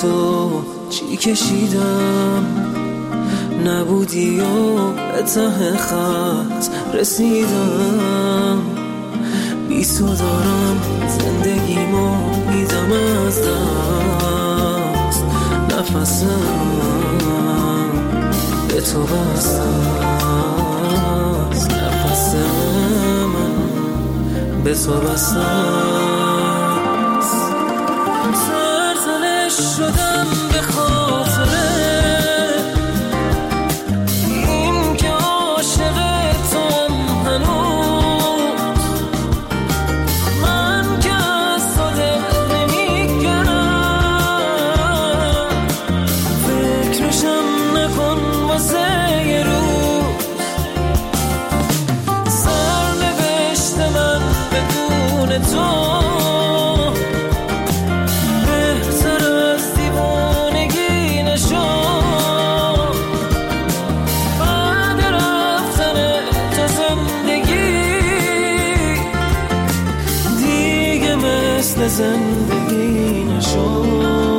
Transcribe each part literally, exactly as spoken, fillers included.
تو چی کشیدم، نبودی و به ته خط رسیدم. بی تو دارم زندگیمو میدم از دست، نفسم به تو بستست، نفس من به تو بستست. سرزنش شدم به خاطره این که عاشق توام هنوز، من که از تو دل نمیگرم، فکرشم نکن واسه یه روز. سرنوشت من بدون تو زندگی نشد.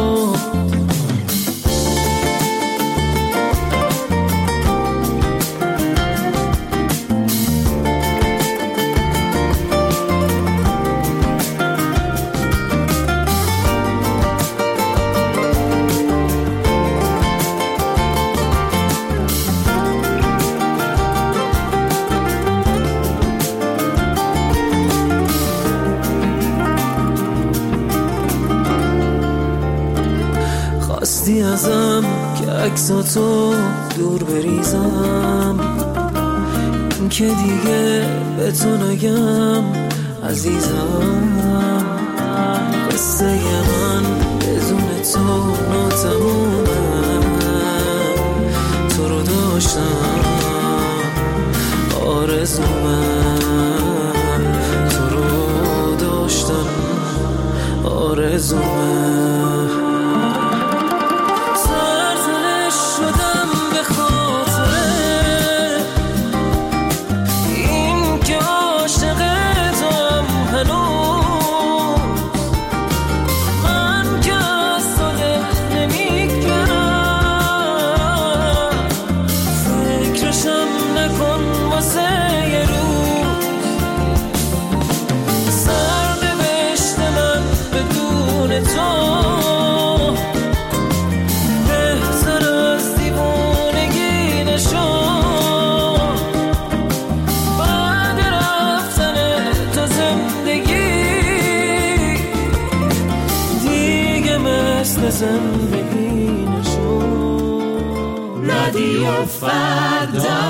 خواستی ازم که عکساتو دور بریزم، این که دیگه به تو نگم عزیزم. قصه من بدون تو ناتمومه، تو رو داشتم آرزومه، تو رو داشتم آرزومه. زندگی نشد. رادیو فردا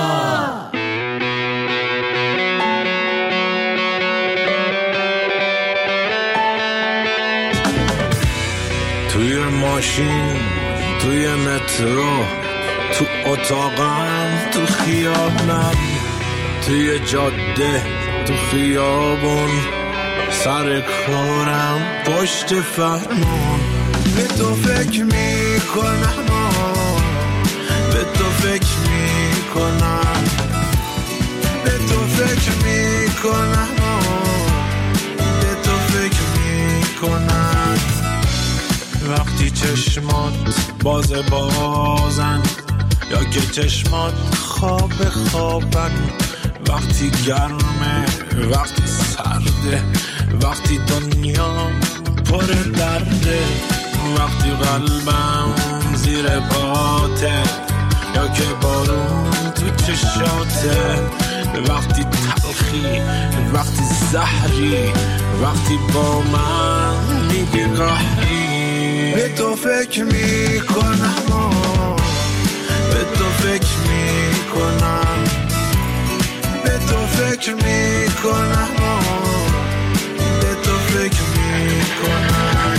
توی ماشین، توی مترو، تو اتاقم، تو خیابونم، توی جاده، تو خیابون، سر کارم، پشت فرمون. به تو فکر میکنم، به تو فکر میکنم، به تو فکر میکنم، به تو فکر میکنم. وقتی چشمات باز بازن یا که چشمات خواب خوابن، وقتی گرمه، وقتی سرده، وقتی دنیا پر درده، وقتی قلبم زیر باته یا که بارون تو چشاته، وقتی تلخی، وقتی زهری، وقتی با من میگی قهری. به تو فکر میکنم، به تو فکر میکنم، به تو فکر میکنم، به تو فکر میکنم.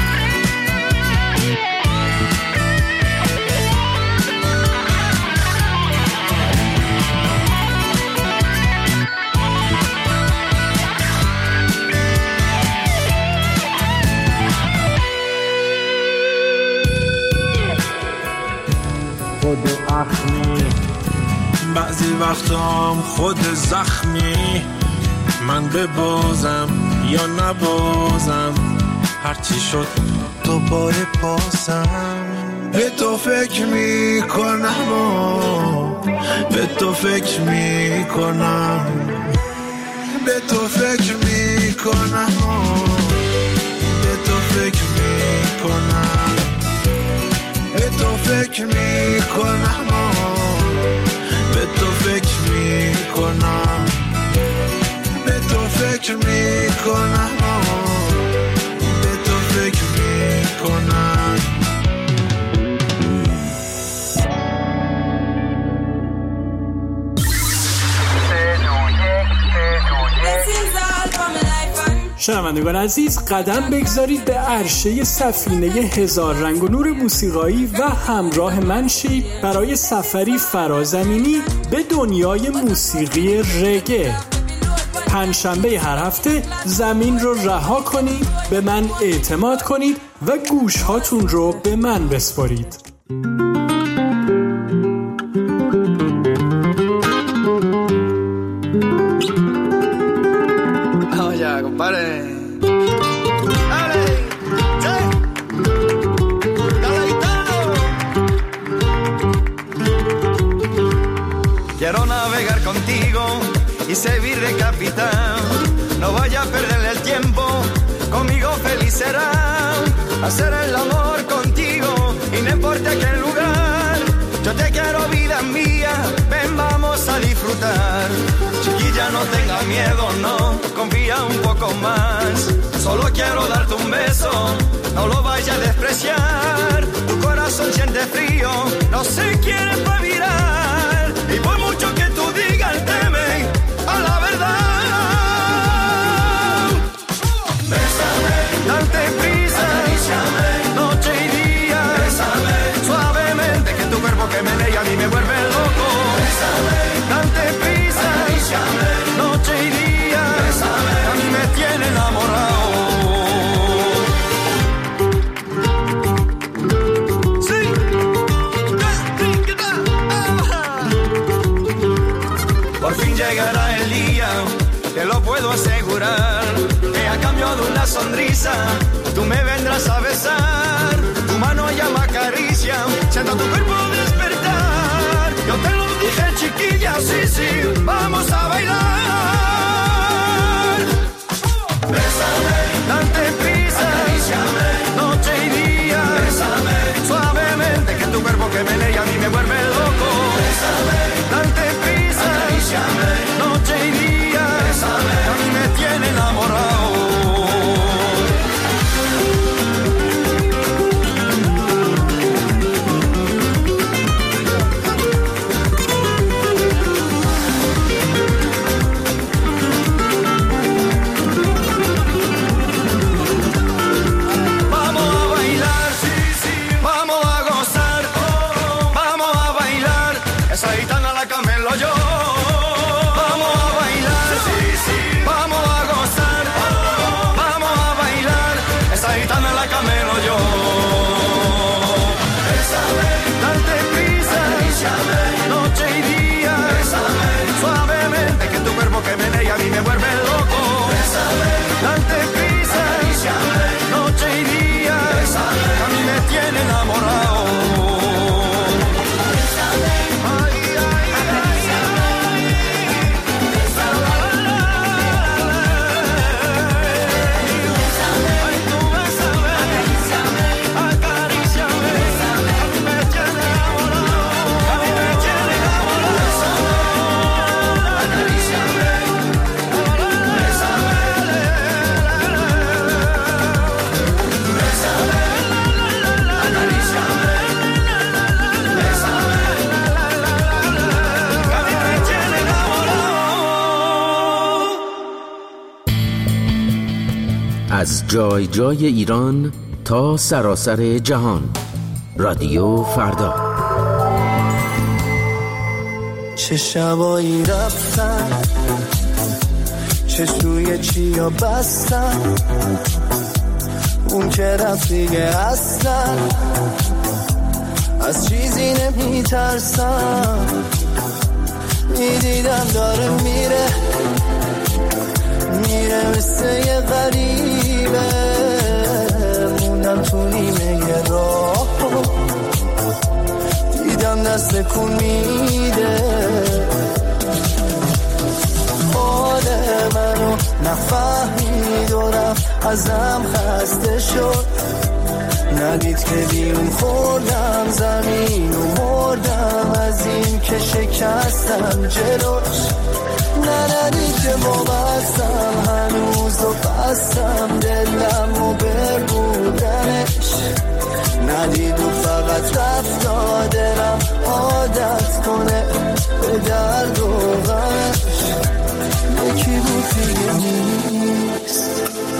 خود اخمی، بعضی وقتام خود زخمی، من ببازم یا نبازم، هرچی شد دوباره پاسم به تو فکر میکنم و به تو فکر میکنم به تو فکر میکنم و به تو فکر میکنم به تو فکر میکنم و به تو فکر میکنم به تو فکر میکنم و به تو فکر میکنم شنوندگان عزیز، قدم بگذارید به عرشه سفینه هزار رنگ و نور موسیقایی و همراه من شید برای سفری فرازمینی به دنیای موسیقی رگه. پنجشنبه هر هفته زمین رو رها کنید، به من اعتماد کنید و گوش هاتون رو به من بسپارید. Quiero navegar contigo y servir de capitán. No vaya a perderle el tiempo, conmigo feliz será. Hacer el amor contigo y no importa qué lugar. Yo te quiero, vida mía, ven vamos a disfrutar. Chiquilla, no tenga miedo, no, confía un poco más. Solo quiero darte un beso, no lo vayas a despreciar. Tu corazón siente frío, no se quiere pa' virar. Y por mucho que tú digas, teme a la verdad. Bésame, date prisa, acaríciame, noche y día. Bésame, suavemente, que tu cuerpo que me lea a mí me vuelve loco. Bésame, date prisa, acaríciame, noche y día. Bésame, a mí me tiene enamorado. Por fin llegará el día, te lo puedo asegurar, que a cambio de una sonrisa, tú me vendrás a besar. Tu mano ya me acaricia, siento tu cuerpo despertar. Yo te lo dije, chiquilla, sí, sí, vamos a bailar. Bésame, date prisa, acaríciame, noche y día. Bésame, suavemente, que tu cuerpo que me lea a mí me vuelve loco. Bésame, date prisa, acaríciame, noche y día. Bésame, a mí me tiene enamorado. Que me lea a mí me vuelve loco. Bésame, date prisa, acaríciame, noche y día. Bésame, a mí me tiene enamorado. Bésame, ay, ay, acaríciame, bésame, bésame, ay, tú bésame, acaríciame, acaríciame, bésame, a mí me tiene enamorado, a mí me tiene enamorado. Acaríciame. از جای جای ایران تا سراسر جهان، رادیو فردا. چه شبایی رفتن، چه سوی چیا بستن، اون که رفت دیگه اصلا از چیزی نمی ترسم. میدیدم داره میره میره مثل یه غریبه، موندم رفتم تو نیمه راه، دیدم دست کن میده حال منو، نفهمید و رفت ازم خسته شد، ندید که بیرون خوردم زمین و مردم از این که شکستم جلوش، نه ندید که وابستم هنوز و بستم دلم و بر بودنش، ندید و فقط رفت دلم عادت کنه به درد و غمش، یکی بود دیگه نیست.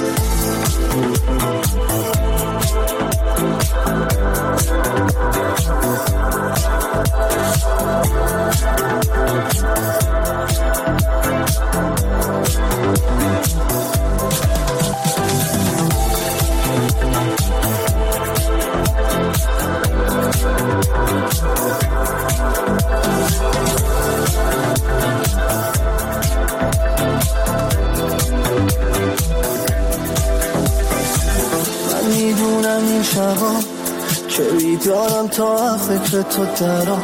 میدونم این شبا که بیدارم تا فکر تو درام،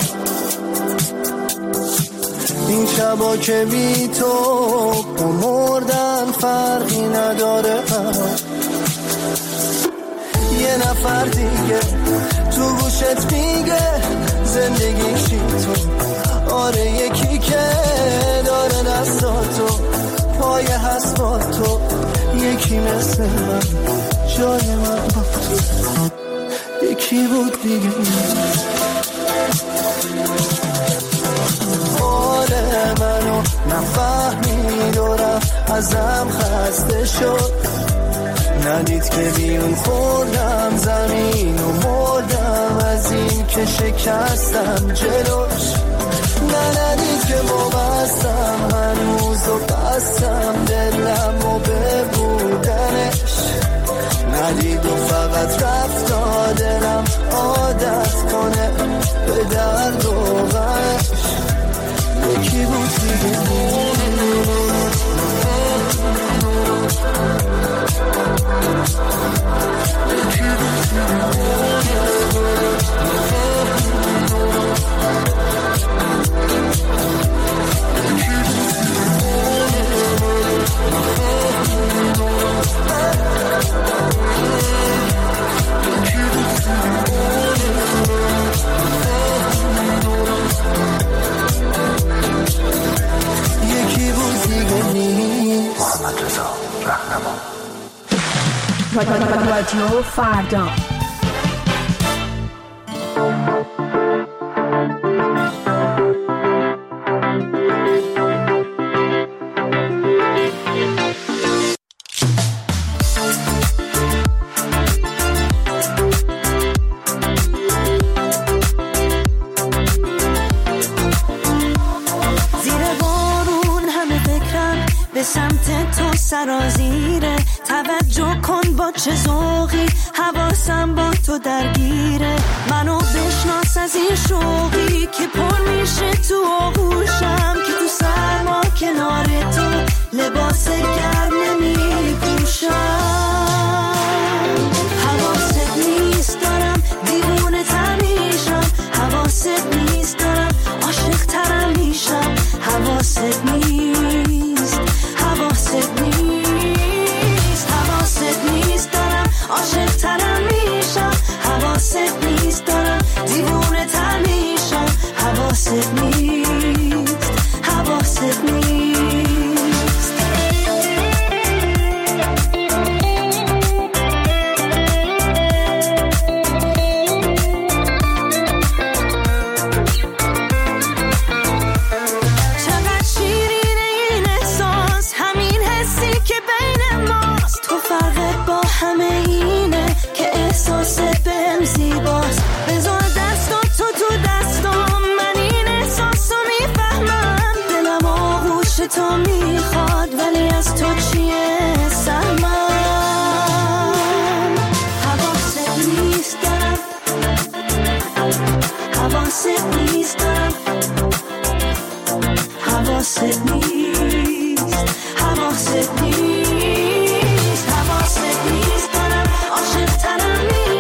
این شبا که بی تو با مردن فرقی نداره، یه نفر دیگه تو گوشت میگه زندگیشی تو، آره یکی که داره دستاتو پای هست با تو، یکی مثل من جای من با تو، یکی بود دیگه حال منو نفهمید و رفت ازم خسته شد، ندید که بیرون خوردم زمین و مردم از این که شکستم جلوش، نه ندید که وابستم هنوز و بستم دلم و به بودنش، ندید و فقط رفت دلم عادت کنه به درد و غمش، یکی بود دیگه یکی بود دیگه نیست. محمد رضا رهنما. رادیو فردا. سرازیره توجه کن با چه ذوقی حواسم با تو درگیره، منو بشناس از این شوقی که پر میشه تو آغوشم، که تو سرما کنار تو لباس گرم نمی پوشم، حواست نیست دارم دیوونه تر میشم، حواست نیست دارم عاشق ترم میشم، حواست نیست حواست نیست حواست نیست دارم عاشق ترم میشم، حواست نیست دارم دیوونه تر میشم، حواست نیست حواست نیست. تو میخواد ولی از تو چیه سهمم، حواست نیست دارم حواست نیست دارم حواست نیست حواست نیست حواست نیست دارم عاشق ترم نیست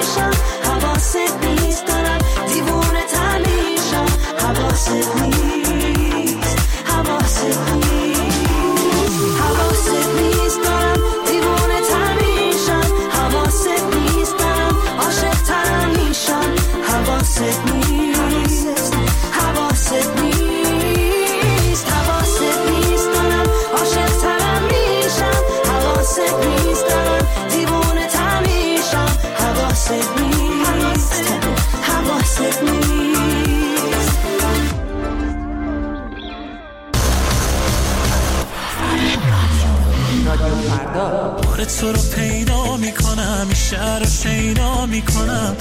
رادیو فردا. بار تو رو پیدا میکنم، این شهر رو شیدا میکنم.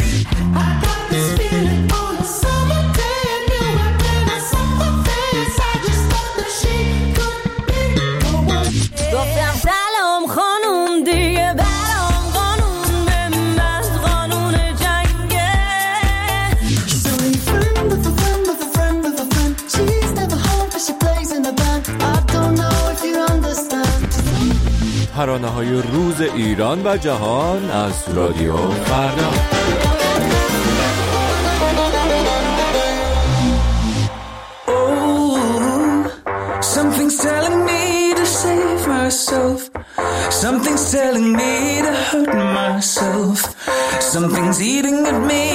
گفتم سلام خانوم دیگه برام قانون بنداز قانون جنگه. So a friend of a friend of a friend of a friend. She's never home but she plays in a band. I don't know if you understand. ترانه‌های روز ایران و جهان از رادیو فردا. Something's telling me to save myself. Something's telling me to hurt myself. Something's eating at me.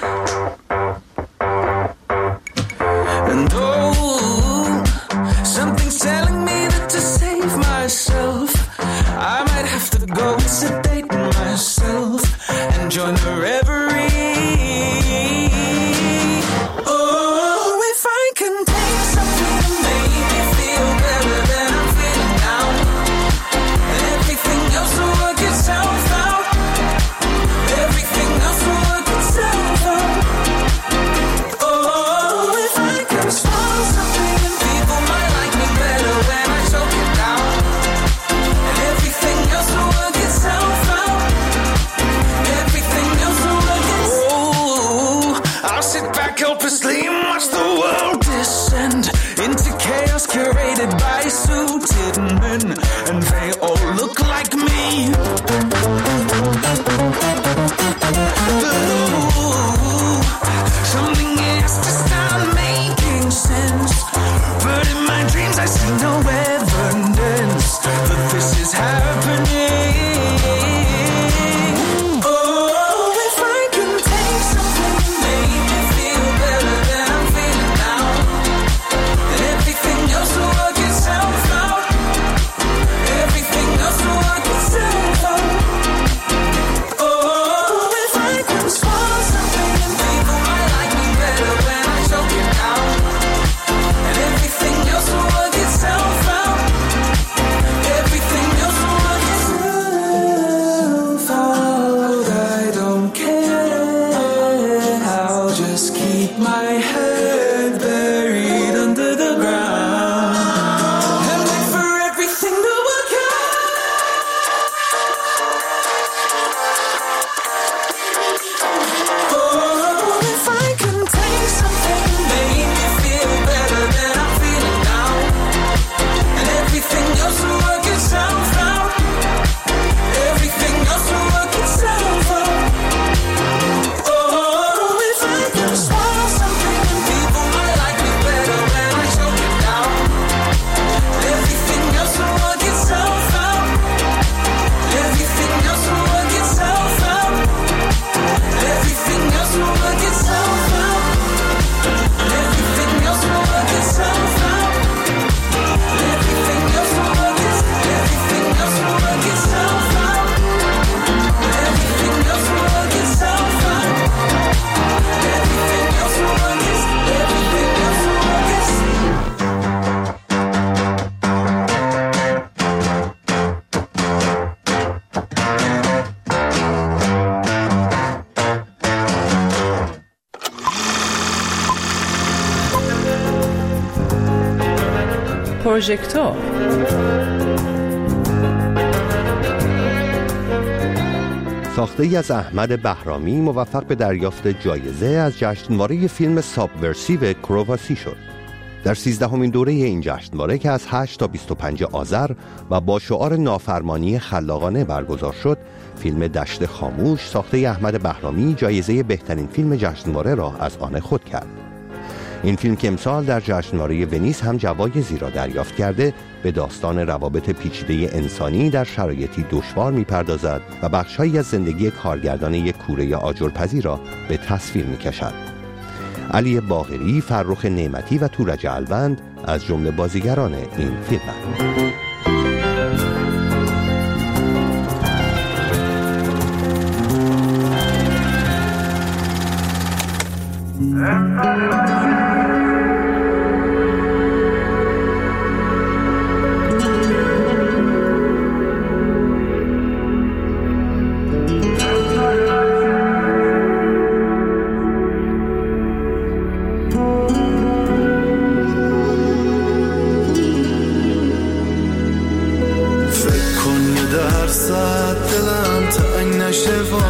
And oh, something's telling me that to save myself, I might have to go and sedate myself and join the reverie. Oh, if I can take something to make me feel better than I'm feeling now, and everything else will work itself out. Everything else will work itself out. Oh, if I can swallow something and people might like me better when I choke it down, and everything else will work itself out. Everything else will work itself out. Oh, I'll sit back helplessly and watch the world descend into chaos curated by suited men, and they all look like me. But ooh, something has to start making sense. But in my dreams I see no evidence that this is happening. Oh, if I can take something to make me feel better than I'm feeling now, then everything else will work itself out. Everything else will work itself out. Oh, if I can swallow something and people might like me better when I choke it down, and everything else will work itself out. Everything else will work itself out. I don't care. I'll just keep my head buried under the ground and wait for everything to work out. Oh, if I can take something to make me feel better than I'm feeling now, and everything else will work itself out. Everything else will work itself out. Oh, if I can swallow something and people might like me better when I choke it down, everything else will work itself out. Everything else will work itself out. Everything else will work itself out. Everything else will work itself out. Everything else will work its everything else will work itself out. Everything else will work itself out. Everything else will work its everything else will work its پروژکتور. ساخته ای از احمد بهرامی موفق به دریافت جایزه از جشنواره فیلم سابورسیو کرواسی شد. در سیزدهمین دوره این جشنواره که از هشت تا بیست و پنج آذر و با شعار نافرمانی خلاقانه برگزار شد، فیلم دشت خاموش ساخته احمد بهرامی جایزه بهترین فیلم جشنواره را از آن خود کرد. این فیلم که امسال در جشنواره ونیز هم جوایزی را دریافت کرده، به داستان روابط پیچیده انسانی در شرایطی دشوار می‌پردازد و بخش‌هایی از زندگی کارگردان یک کوره آجرپزی را به تصویر می‌کشد. علی باقری، فرخ نعمتی و تورج الوند از جمله بازیگران این فیلمند.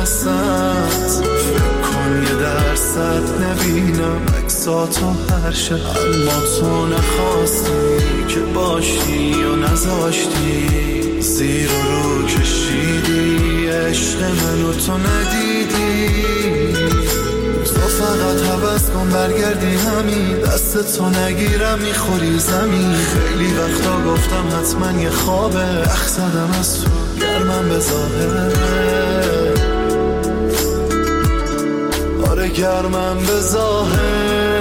واسط، فکر کن یه درصد نبینم عکساتو هر شب، اما تو نخواستی که باشی و نذاشتی، زیر و رو کشیدی عشق منو تو ندیدی. تو فقط حوض کن برگردی همین، دست تو نگیرم میخوری زمین. خیلی وقتا گفتم حتما یه خوابه، اخ زدم از تو گرمم به ظاهره، آره گرمم به ظاهر.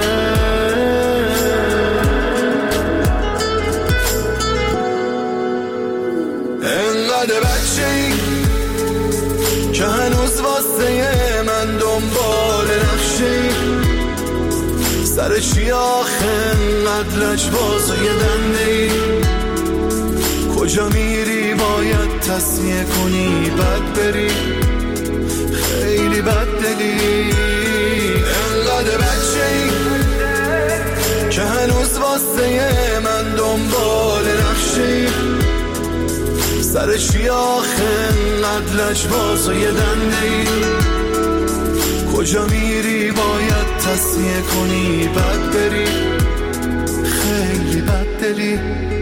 انقدر بچه‌ای که هنوز واسه من دنبال نقشه‌ای، سر چی آخه انقدر لجباز و یه دنده‌ای، کجا میری باید تصمیه کنی بد بری، خیلی بد دلی. انقدر بچه‌ای که هنوز واسه من دنبال نقشه‌ای، سر چی آخه انقدر لجباز و یه دنده‌ای، کجا میری باید تصمیه کنی بد بری، خیلی بد دلی.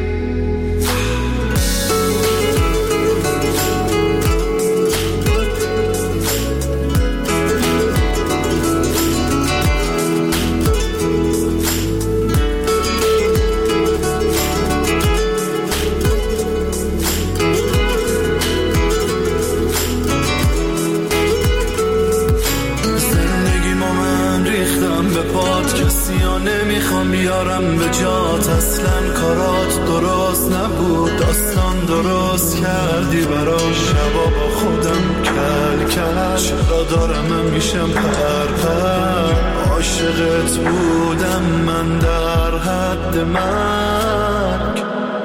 نمیخوام بیارم به جات، اصلا کارات درست نبود، داستان درست کردی برام، شبا با خودم کل کل، چرا دارم من میشم پر پر، عاشقت بودم من در حد مرگ.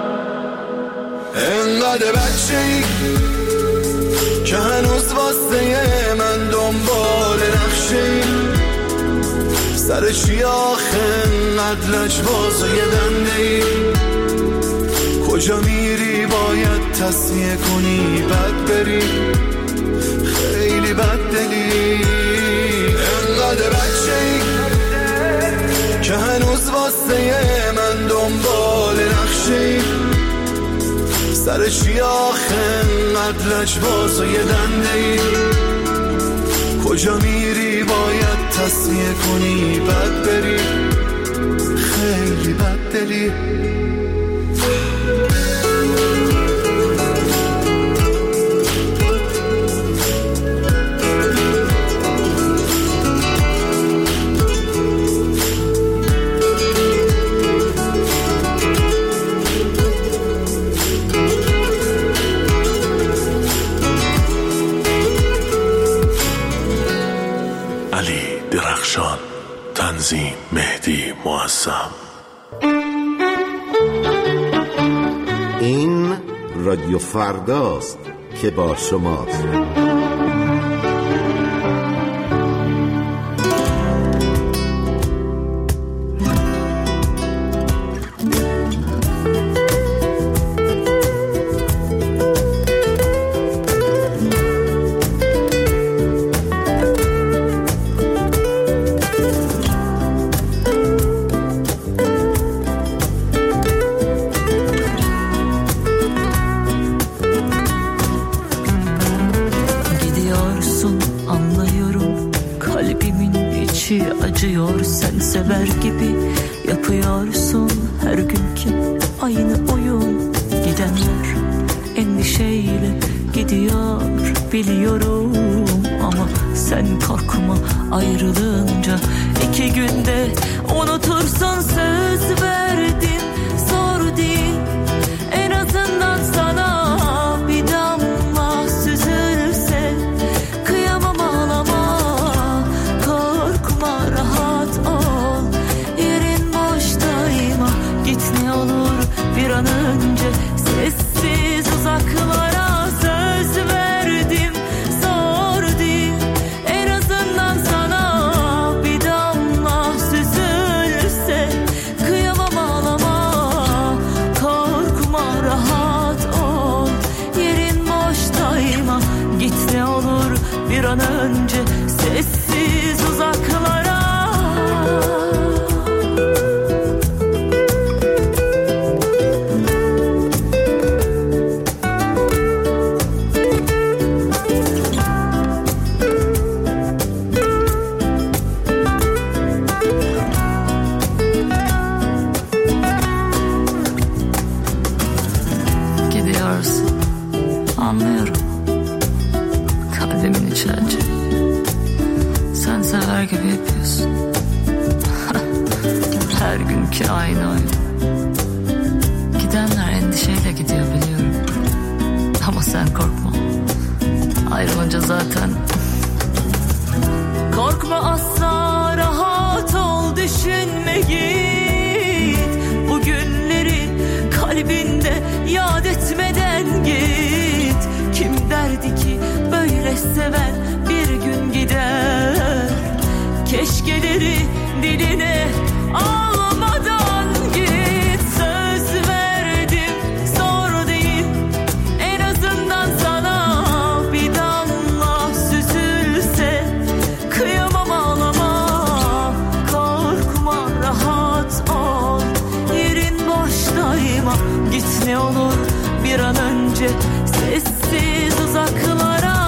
انقدر بچه‌ای که هنوز واسه من دنبال نقشه‌ای، سر چی آخه انقدر لجباز و یه دنده‌ای، کجا میری باید تصمیه کنی بد بری، خیلی بد دلی. انقدر بچه‌ای که هنوز واسه من دنبال نقشه‌ای، سر چی آخه انقدر لجباز و یه دنده‌ای، کجا میری باید تصمیه کنی بد بری، خیلی بد دلی. درخشان، تنظیم مهدی معظم. این رادیو فرداست که با شماست. Acıyor sen sever gibi yapıyorsun her günkü aynı oyun. Gidenler endişeyle gidiyor biliyorum, ama sen korkma ayrılınca iki günde unutursun, söz verdim zor değil, en azından sana bir damla süzülse kıyamam ağlama. Rahat ol, yerin boştayma, git ne olur bir an önce sessiz uzaklara. Söz verdim zor değil, en azından sana bir damla süzülse kıyamam ağlama. Korkma rahat ol, yerin boştayma, git ne olur bir an önce sessiz uzaklara. Anlıyorum kalbimin içi acı. Sen sever gibi yapıyorsun. Her günkü aynı oyun. Gidenler endişeyle gidiyor biliyorum. Ama sen korkma. Ayrılınca zaten. Korkma asla, rahat ol, düşünme git. Bu günleri kalbinde yad etmeden git. Kim derdi ki böyle seven bir gün gider. Keşkeleri diline almadan git. Söz verdim, zor değil. En azından sana bir damla süzülse. Kıyamam, ağlama, korkma, rahat ol. Yerin boş daima, git ne olur bir an önce sessiz uzaklara.